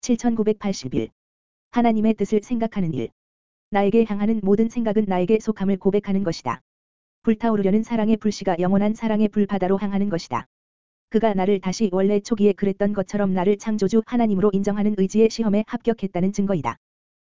7981. 하나님의 뜻을 생각하는 일. 나에게 향하는 모든 생각은 나에게 속함을 고백하는 것이다. 불타오르려는 사랑의 불씨가 영원한 사랑의 불바다로 향하는 것이다. 그가 나를 다시 원래 초기에 그랬던 것처럼 나를 창조주 하나님으로 인정하는 의지의 시험에 합격했다는 증거이다.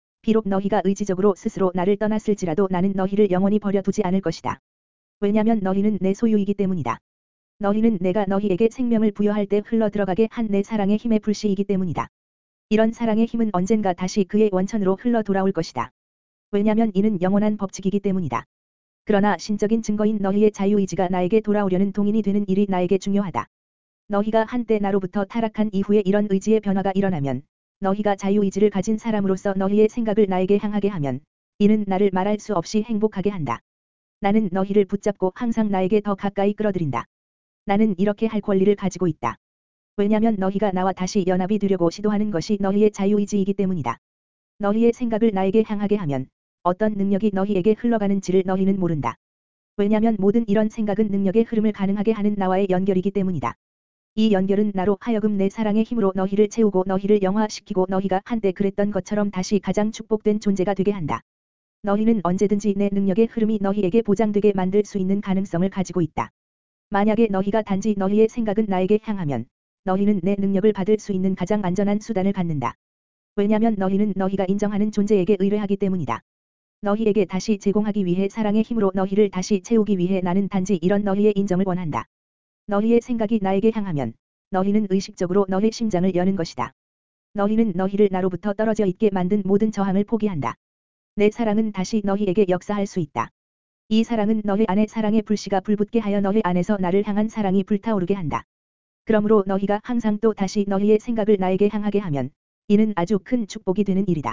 비록 너희가 의지적으로 스스로 나를 떠났을지라도 나는 너희를 영원히 버려두지 않을 것이다. 왜냐면 너희는 내 소유이기 때문이다. 너희는 내가 너희에게 생명을 부여할 때 흘러들어가게 한 내 사랑의 힘의 불씨이기 때문이다. 이런 사랑의 힘은 언젠가 다시 그의 원천으로 흘러 돌아올 것이다. 왜냐면 이는 영원한 법칙이기 때문이다. 그러나 신적인 증거인 너희의 자유의지가 나에게 돌아오려는 동인이 되는 일이 나에게 중요하다. 너희가 한때 나로부터 타락한 이후에 이런 의지의 변화가 일어나면, 너희가 자유의지를 가진 사람으로서 너희의 생각을 나에게 향하게 하면, 이는 나를 말할 수 없이 행복하게 한다. 나는 너희를 붙잡고 항상 나에게 더 가까이 끌어들인다. 나는 이렇게 할 권리를 가지고 있다. 왜냐면 너희가 나와 다시 연합이 되려고 시도하는 것이 너희의 자유의지이기 때문이다. 너희의 생각을 나에게 향하게 하면 어떤 능력이 너희에게 흘러가는지를 너희는 모른다. 왜냐면 모든 이런 생각은 능력의 흐름을 가능하게 하는 나와의 연결이기 때문이다. 이 연결은 나로 하여금 내 사랑의 힘으로 너희를 채우고 너희를 영화시키고 너희가 한때 그랬던 것처럼 다시 가장 축복된 존재가 되게 한다. 너희는 언제든지 내 능력의 흐름이 너희에게 보장되게 만들 수 있는 가능성을 가지고 있다. 만약에 너희가 단지 너희의 생각은 나에게 향하면 너희는 내 능력을 받을 수 있는 가장 안전한 수단을 갖는다. 왜냐면 너희는 너희가 인정하는 존재에게 의뢰하기 때문이다. 너희에게 다시 제공하기 위해 사랑의 힘으로 너희를 다시 채우기 위해 나는 단지 이런 너희의 인정을 원한다. 너희의 생각이 나에게 향하면 너희는 의식적으로 너희 심장을 여는 것이다. 너희는 너희를 나로부터 떨어져 있게 만든 모든 저항을 포기한다. 내 사랑은 다시 너희에게 역사할 수 있다. 이 사랑은 너희 안에 사랑의 불씨가 불붙게 하여 너희 안에서 나를 향한 사랑이 불타오르게 한다. 그러므로 너희가 항상 또 다시 너희의 생각을 나에게 향하게 하면 이는 아주 큰 축복이 되는 일이다.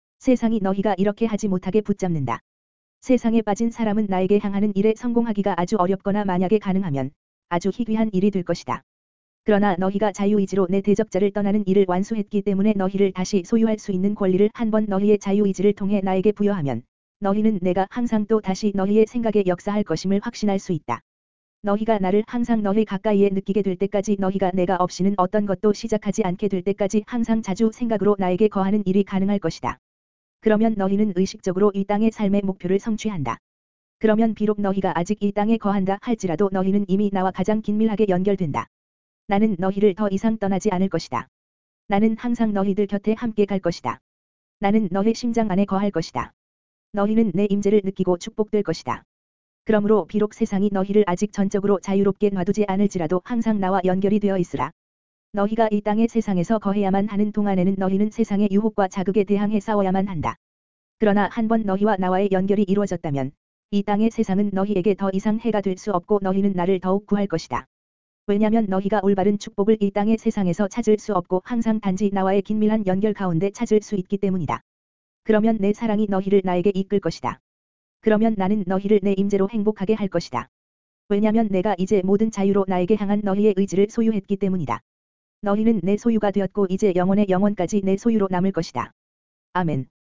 세상이 너희가 이렇게 하지 못하게 붙잡는다. 세상에 빠진 사람은 나에게 향하는 일에 성공하기가 아주 어렵거나 만약에 가능하면 아주 희귀한 일이 될 것이다. 그러나 너희가 자유의지로 내 대적자를 떠나는 일을 완수했기 때문에 너희를 다시 소유할 수 있는 권리를 한번 너희의 자유의지를 통해 나에게 부여하면 너희는 내가 항상 또 다시 너희의 생각에 역사할 것임을 확신할 수 있다. 너희가 나를 항상 너희 가까이에 느끼게 될 때까지 너희가 내가 없이는 어떤 것도 시작하지 않게 될 때까지 항상 자주 생각으로 나에게 거하는 일이 가능할 것이다. 그러면 너희는 의식적으로 이 땅의 삶의 목표를 성취한다. 그러면 비록 너희가 아직 이 땅에 거한다 할지라도 너희는 이미 나와 가장 긴밀하게 연결된다. 나는 너희를 더 이상 떠나지 않을 것이다. 나는 항상 너희들 곁에 함께 갈 것이다. 나는 너희 심장 안에 거할 것이다. 너희는 내 임재를 느끼고 축복될 것이다. 그러므로 비록 세상이 너희를 아직 전적으로 자유롭게 놔두지 않을지라도 항상 나와 연결이 되어 있으라. 너희가 이 땅의 세상에서 거해야만 하는 동안에는 너희는 세상의 유혹과 자극에 대항해 싸워야만 한다. 그러나 한번 너희와 나와의 연결이 이루어졌다면 이 땅의 세상은 너희에게 더 이상 해가 될 수 없고 너희는 나를 더욱 구할 것이다. 왜냐면 너희가 올바른 축복을 이 땅의 세상에서 찾을 수 없고 항상 단지 나와의 긴밀한 연결 가운데 찾을 수 있기 때문이다. 그러면 내 사랑이 너희를 나에게 이끌 것이다. 그러면 나는 너희를 내 임재로 행복하게 할 것이다. 왜냐면 내가 이제 모든 자유로 나에게 향한 너희의 의지를 소유했기 때문이다. 너희는 내 소유가 되었고 이제 영원의 영원까지 내 소유로 남을 것이다. 아멘.